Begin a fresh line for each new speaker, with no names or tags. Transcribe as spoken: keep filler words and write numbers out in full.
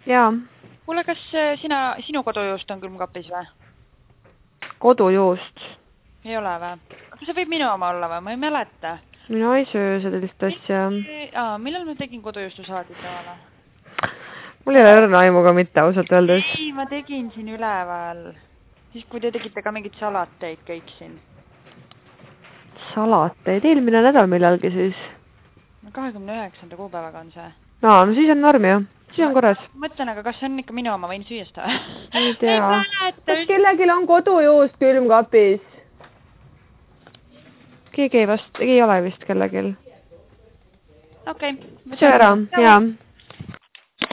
Jaa.
Kuule, kas sina, sinu kodujuust on külmkapis või?
Kodujuust?
Ei ole või? Aga see võib minu oma olla või? Ma ei mäleta.
Mina ei söö sellist asja.
Aa, millal ma tegin kodujuustu saadid omale?
Mul ei ole õrna aimuga mitte ausalt öeldes.
Ei, ma tegin siin üleval. Siis kui te tegite ka mingid salateid kõik siin.
Salateid? Eelmine nädal millalgi siis?
kahekümne üheksanda kuupäevaga on see.
Aa, no siis on norm ju. Siis on korras.
Mõtlen, aga kas see on ikka minu oma, võin süüa seda?
Ei tea. Kas kellelgi on kodujuust külmkapis? Keegi ei vast, ei ole vist kellegil.
Okei.
Söö ära, jaa.